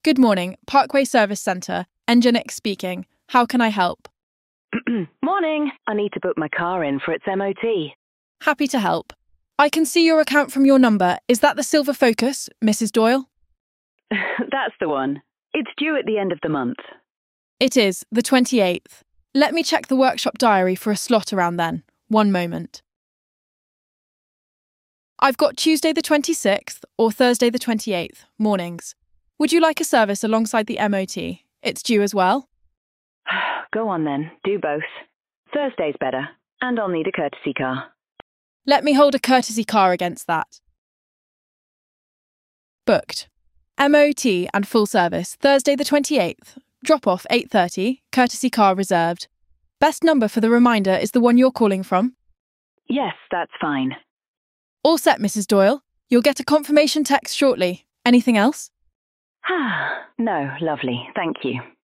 Good morning, Parkway Service Centre, Enginix speaking. How can I help? Morning. I need to book my car in for its MOT. Happy to help. I can see your account from your number. Is that the Silver Focus, Mrs. Doyle? That's the one. It's due at the end of the month. It is, the 28th. Let me check the workshop diary for a slot around then. One moment. I've got Tuesday the 26th or Thursday the 28th, mornings. Would you like a service alongside the MOT? It's due as well. Go on then, do both. Thursday's better, and I'll need a courtesy car. Let me hold a courtesy car against that. Booked. MOT and full service, Thursday the 28th. Drop-off 8:30, courtesy car reserved. Best number for the reminder is the one you're calling from? Yes, that's fine. All set, Mrs. Doyle. You'll get a confirmation text shortly. Anything else? No, lovely, thank you.